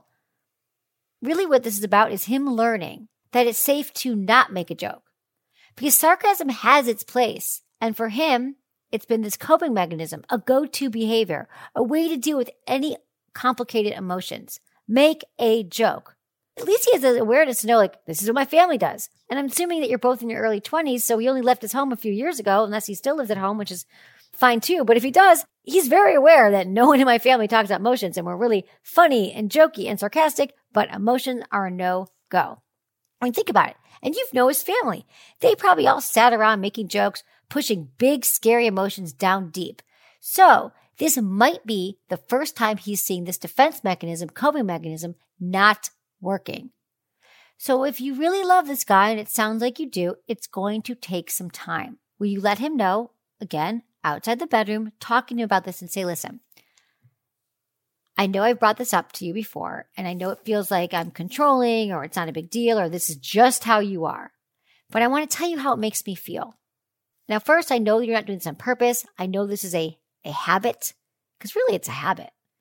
Really what this is about is him learning that it's safe to not make a joke. Because sarcasm has its place. And for him, it's been this coping mechanism, a go-to behavior, a way to deal with any complicated emotions. Make a joke. At least he has the awareness to know, like, this is what my family does. And I'm assuming that you're both in your early twenties, so he only left his home a few years ago, unless he still lives at home, which is fine too. But if he does, he's very aware that no one in my family talks about emotions, and we're really funny and jokey and sarcastic, but emotions are a no-go. I mean, think about it. And you know his family. They probably all sat around making jokes, pushing big, scary emotions down deep. So this might be the first time he's seeing this defense mechanism, coping mechanism, not working. So if you really love this guy, and it sounds like you do, it's going to take some time. Will you let him know, again, outside the bedroom, talking to him about this and say, listen, I know I've brought this up to you before, and I know it feels like I'm controlling or it's not a big deal or this is just how you are. But I want to tell you how it makes me feel. Now, first, I know you're not doing this on purpose. I know this is a, a habit, because really it's a habit.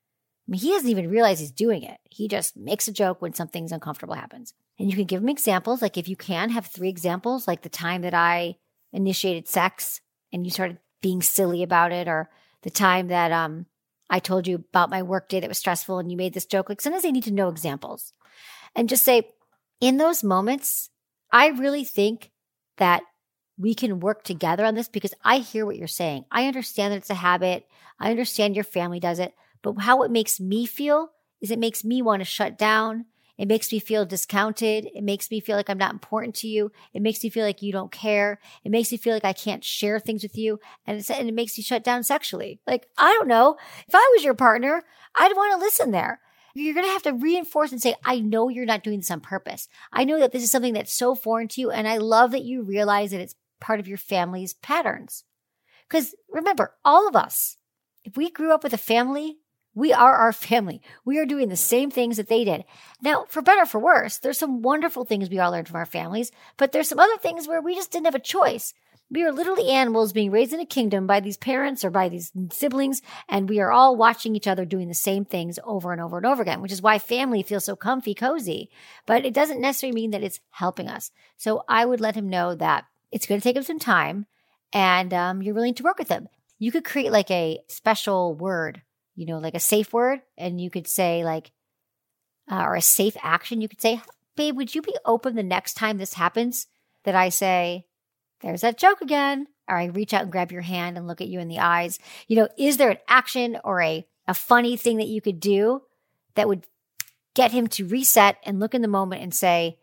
I mean, he doesn't even realize he's doing it. He just makes a joke when something's uncomfortable happens. And you can give him examples. Like if you can have three examples, like the time that I initiated sex and you started being silly about it, or the time that um I told you about my work day that was stressful and you made this joke. Like sometimes they need to know examples. And just say, in those moments, I really think that we can work together on this because I hear what you're saying. I understand that it's a habit. I understand your family does it. But how it makes me feel is it makes me want to shut down. It makes me feel discounted. It makes me feel like I'm not important to you. It makes me feel like you don't care. It makes me feel like I can't share things with you. And, it's, and it makes you shut down sexually. Like, I don't know. If I was your partner, I'd want to listen there. You're going to have to reinforce and say, I know you're not doing this on purpose. I know that this is something that's so foreign to you. And I love that you realize that it's part of your family's patterns. Because remember, all of us, if we grew up with a family, we are our family. We are doing the same things that they did. Now, for better or for worse, there's some wonderful things we all learned from our families, but there's some other things where we just didn't have a choice. We are literally animals being raised in a kingdom by these parents or by these siblings, and we are all watching each other doing the same things over and over and over again, which is why family feels so comfy, cozy. But it doesn't necessarily mean that it's helping us. So I would let him know that it's going to take him some time, and um, you're willing to work with him. You could create like a special word, you know, like a safe word, and you could say like, uh, or a safe action. You could say, babe, would you be open the next time this happens that I say, there's that joke again, or I reach out and grab your hand and look at you in the eyes? You know, is there an action or a, a funny thing that you could do that would get him to reset and look in the moment and say,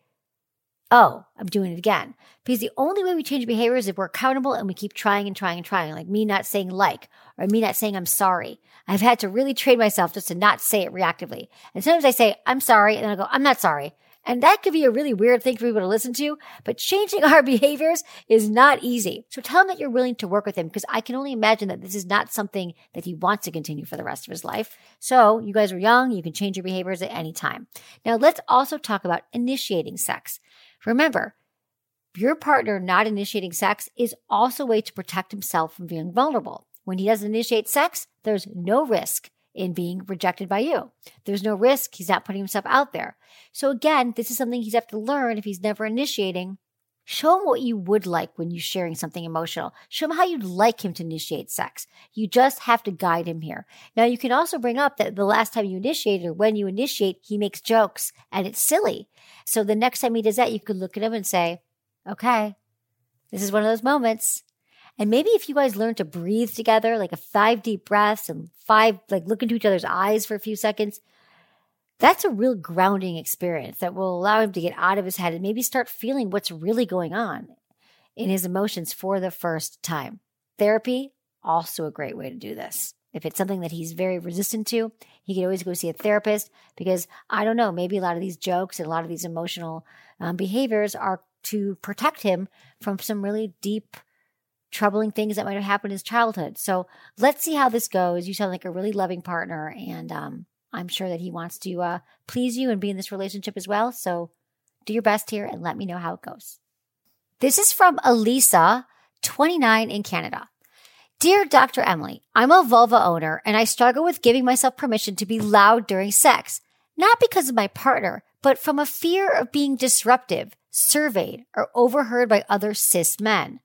oh, I'm doing it again? Because the only way we change behavior is if we're accountable and we keep trying and trying and trying, like me not saying like, or me not saying I'm sorry. I've had to really train myself just to not say it reactively. And sometimes I say, I'm sorry, and then I go, I'm not sorry. And that could be a really weird thing for people to listen to, but changing our behaviors is not easy. So tell him that you're willing to work with him, because I can only imagine that this is not something that he wants to continue for the rest of his life. So you guys are young. You can change your behaviors at any time. Now let's also talk about initiating sex. Remember, your partner not initiating sex is also a way to protect himself from being vulnerable. When he doesn't initiate sex, there's no risk in being rejected by you. There's no risk. He's not putting himself out there. So again, this is something he's have to learn if he's never initiating. Show him what you would like when you're sharing something emotional. Show him how you'd like him to initiate sex. You just have to guide him here. Now, you can also bring up that the last time you initiated or when you initiate, he makes jokes and it's silly. So the next time he does that, you could look at him and say, okay, this is one of those moments. And maybe if you guys learn to breathe together, like a five deep breaths and five, like look into each other's eyes for a few seconds, that's a real grounding experience that will allow him to get out of his head and maybe start feeling what's really going on in his emotions for the first time. Therapy, also a great way to do this. If it's something that he's very resistant to, he can always go see a therapist, because I don't know, maybe a lot of these jokes and a lot of these emotional um, behaviors are to protect him from some really deep, troubling things that might have happened in his childhood. So let's see how this goes. You sound like a really loving partner, and um, I'm sure that he wants to uh, please you and be in this relationship as well. So do your best here and let me know how it goes. This is from Elisa, twenty-nine, in Canada. Dear Doctor Emily, I'm a vulva owner and I struggle with giving myself permission to be loud during sex, not because of my partner, but from a fear of being disruptive, surveyed, or overheard by other cis men.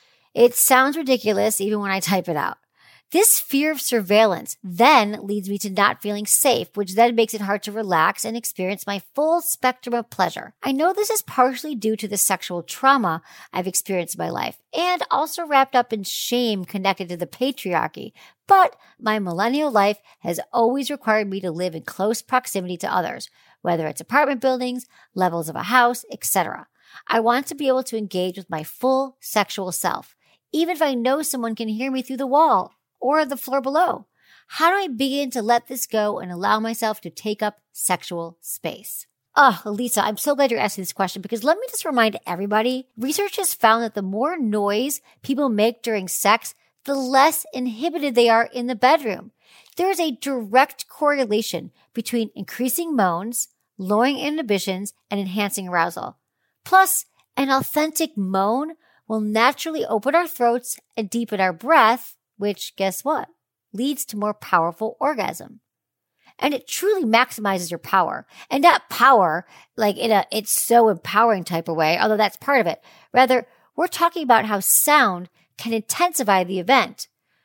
It sounds ridiculous even when I type it out. This fear of surveillance then leads me to not feeling safe, which then makes it hard to relax and experience my full spectrum of pleasure. I know this is partially due to the sexual trauma I've experienced in my life, and also wrapped up in shame connected to the patriarchy, but my millennial life has always required me to live in close proximity to others, whether it's apartment buildings, levels of a house, et cetera. I want to be able to engage with my full sexual self, even if I know someone can hear me through the wall or the floor below. How do I begin to let this go and allow myself to take up sexual space? Oh, Elisa, I'm so glad you're asking this question, because let me just remind everybody, research has found that the more noise people make during sex, the less inhibited they are in the bedroom. There is a direct correlation between increasing moans, lowering inhibitions, and enhancing arousal. Plus, an authentic moan will naturally open our throats and deepen our breath, which, guess what, leads to more powerful orgasm. And it truly maximizes your power. And not power, like in a it's so empowering type of way, although that's part of it. Rather, we're talking about how sound can intensify the event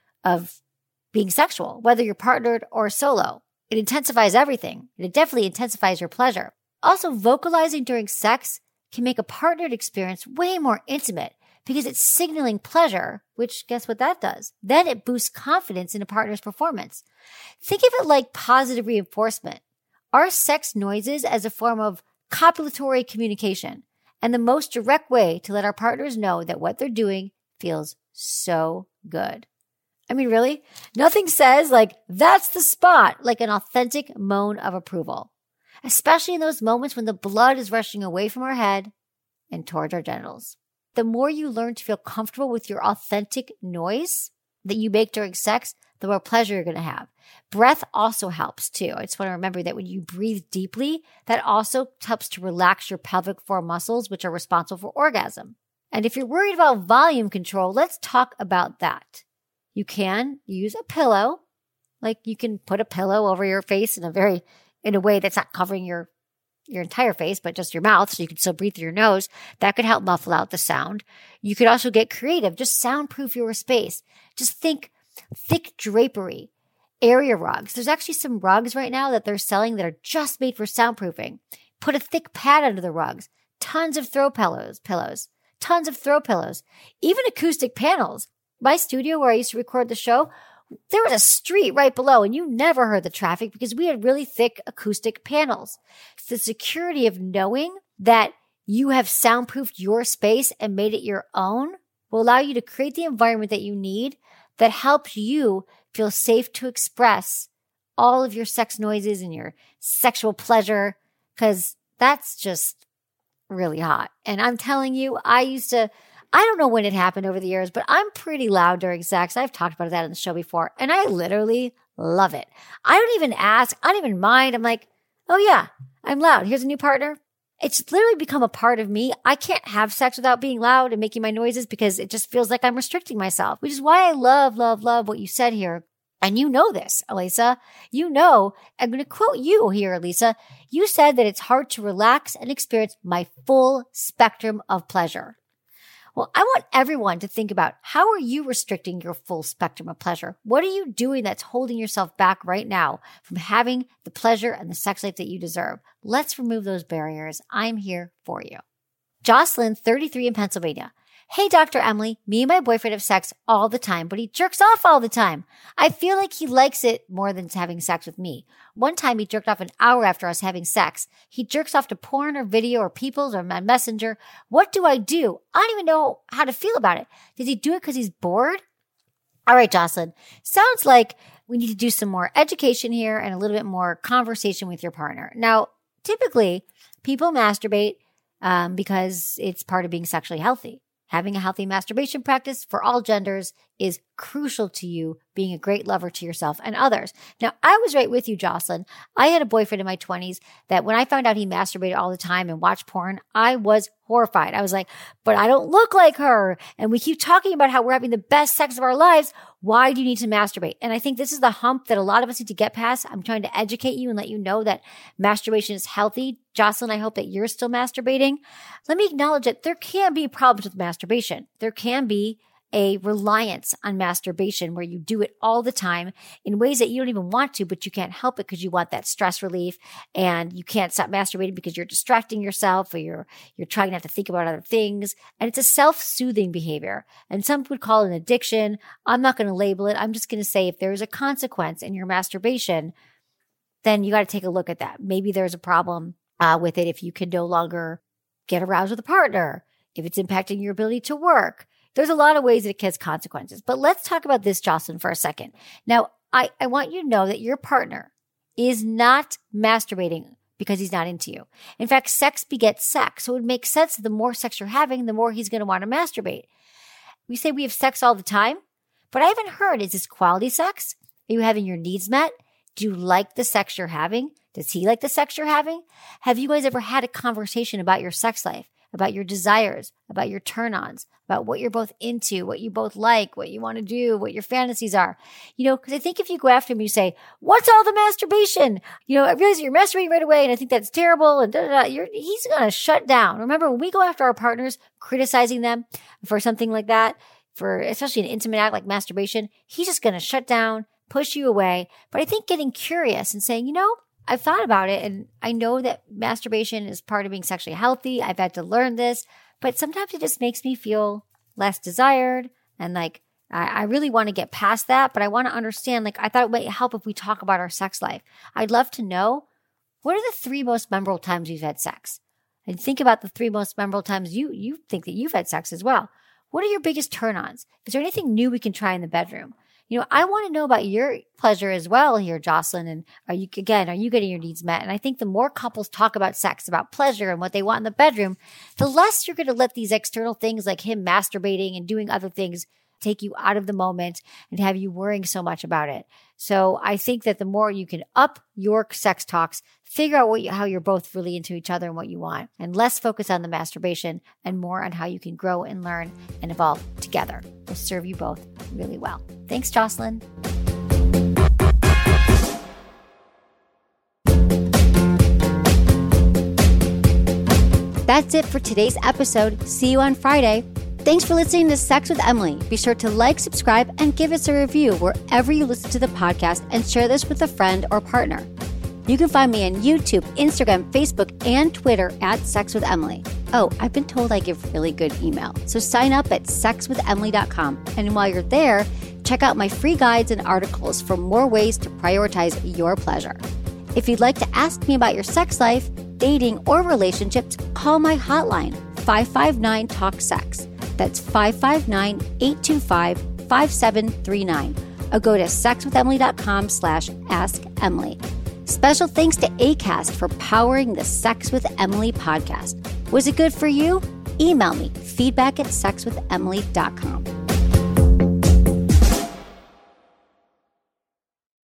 of being sexual, whether you're partnered or solo. It intensifies everything. It definitely intensifies your pleasure. Also, vocalizing during sex can make a partnered experience way more intimate because it's signaling pleasure, which guess what that does? Then it boosts confidence in a partner's performance. Think of it like positive reinforcement. Our sex noises as a form of copulatory communication and the most direct way to let our partners know that what they're doing feels so good. I mean, really? Nothing says like, that's the spot, like an authentic moan of approval, especially in those moments when the blood is rushing away from our head and towards our genitals. The more you learn to feel comfortable with your authentic noise that you make during sex, the more pleasure you're going to have. Breath also helps too. I just want to remember that when you breathe deeply, that also helps to relax your pelvic floor muscles, which are responsible for orgasm. And if you're worried about volume control, let's talk about that. You can use a pillow. Like you can put a pillow over your face in a very, in a way that's not covering your your entire face, but just your mouth, so you can still breathe through your nose. That could help muffle out the sound. You could also get creative. Just soundproof your space. Just think thick drapery, area rugs. There's actually some rugs right now that they're selling that are just made for soundproofing. Put a thick pad under the rugs. Tons of throw pillows, pillows, tons of throw pillows, even acoustic panels. My studio where I used to record the show, there was a street right below and you never heard the traffic because we had really thick acoustic panels. It's the security of knowing that you have soundproofed your space and made it your own will allow you to create the environment that you need that helps you feel safe to express all of your sex noises and your sexual pleasure, because that's just really hot. And I'm telling you, I used to I don't know when it happened over the years, but I'm pretty loud during sex. I've talked about that on the show before, and I literally love it. I don't even ask. I don't even mind. I'm like, oh yeah, I'm loud. Here's a new partner. It's literally become a part of me. I can't have sex without being loud and making my noises because it just feels like I'm restricting myself, which is why I love, love, love what you said here. And you know this, Elisa. You know, I'm going to quote you here, Elisa. You said that it's hard to relax and experience my full spectrum of pleasure. Well, I want everyone to think about, how are you restricting your full spectrum of pleasure? What are you doing that's holding yourself back right now from having the pleasure and the sex life that you deserve? Let's remove those barriers. I'm here for you. Jocelyn, thirty-three in Pennsylvania. Hey, Doctor Emily, me and my boyfriend have sex all the time, but he jerks off all the time. I feel like he likes it more than having sex with me. One time he jerked off an hour after us having sex. He jerks off to porn or video or People's or my Messenger. What do I do? I don't even know how to feel about it. Does he do it because he's bored? All right, Jocelyn. Sounds like we need to do some more education here and a little bit more conversation with your partner. Now, typically, people masturbate um, because it's part of being sexually healthy. Having a healthy masturbation practice for all genders is crucial to you being a great lover to yourself and others. Now, I was right with you, Jocelyn. I had a boyfriend in my twenties that when I found out he masturbated all the time and watched porn, I was horrified. I was like, but I don't look like her. And we keep talking about how we're having the best sex of our lives. Why do you need to masturbate? And I think this is the hump that a lot of us need to get past. I'm trying to educate you and let you know that masturbation is healthy. Jocelyn, I hope that you're still masturbating. Let me acknowledge that there can be problems with masturbation. There can be a reliance on masturbation where you do it all the time in ways that you don't even want to, but you can't help it because you want that stress relief and you can't stop masturbating because you're distracting yourself or you're, you're trying not to think about other things. And it's a self-soothing behavior. And some would call it an addiction. I'm not going to label it. I'm just going to say if there is a consequence in your masturbation, then you got to take a look at that. Maybe there's a problem uh, with it if you can no longer get aroused with a partner, if it's impacting your ability to work. There's a lot of ways that it has consequences. But let's talk about this, Jocelyn, for a second. Now, I, I want you to know that your partner is not masturbating because he's not into you. In fact, sex begets sex. So it would make sense that the more sex you're having, the more he's going to want to masturbate. We say we have sex all the time, but I haven't heard, is this quality sex? Are you having your needs met? Do you like the sex you're having? Does he like the sex you're having? Have you guys ever had a conversation about your sex life? about your desires, about your turn-ons, about what you're both into, what you both like, what you want to do, what your fantasies are. You know, because I think if you go after him, you say, what's all the masturbation? You know, I realize you're masturbating right away and I think that's terrible. And da, da, da. You're, he's going to shut down. Remember, when we go after our partners, criticizing them for something like that, for especially an intimate act like masturbation, he's just going to shut down, push you away. But I think getting curious and saying, you know, I've thought about it and I know that masturbation is part of being sexually healthy. I've had to learn this, but sometimes it just makes me feel less desired. And like, I, I really want to get past that, but I want to understand, like, I thought it might help if we talk about our sex life. I'd love to know, what are the three most memorable times you've had sex? And think about the three most memorable times you, you think that you've had sex as well. What are your biggest turn-ons? Is there anything new we can try in the bedroom? You know, I want to know about your pleasure as well here, Jocelyn. And are you, again, are you getting your needs met? And I think the more couples talk about sex, about pleasure and what they want in the bedroom, the less you're going to let these external things like him masturbating and doing other things take you out of the moment and have you worrying so much about it. So I think that the more you can up your sex talks, figure out what you, how you're both really into each other and what you want, and less focus on the masturbation and more on how you can grow and learn and evolve together will serve you both really well. Thanks, Jocelyn. That's it for today's episode. See you on Friday. Thanks for listening to Sex with Emily. Be sure to like, subscribe, and give us a review wherever you listen to the podcast, and share this with a friend or partner. You can find me on YouTube, Instagram, Facebook, and Twitter at Sex with Emily. Oh, I've been told I give really good email, so sign up at sex with emily dot com. And while you're there, check out my free guides and articles for more ways to prioritize your pleasure. If you'd like to ask me about your sex life, dating, or relationships, call my hotline, five five nine, talk sex. That's five five nine, eight two five, five seven three nine. Or go to sex with emily dot com slash ask Emily. Special thanks to Acast for powering the Sex with Emily podcast. Was it good for you? Email me, feedback at sex with emily dot com.